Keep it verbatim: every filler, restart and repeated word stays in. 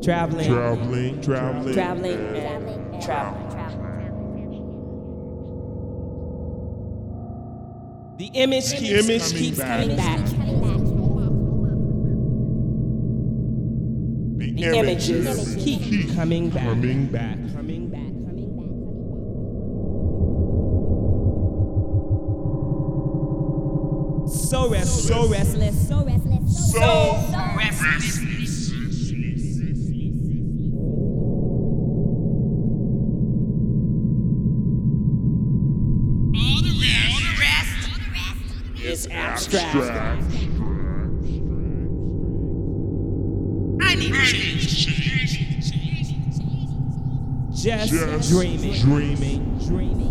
Traveling, traveling, traveling, traveling, and traveling. The image The keeps, image coming, keeps back. coming back. The, The images, images keep, keep coming back. coming back. Coming back. So restless. So restless. So restless. So restless. All the rest, all the rest is abstract. abstract. I need to change. Just, Just dreaming. dreaming. Dreaming.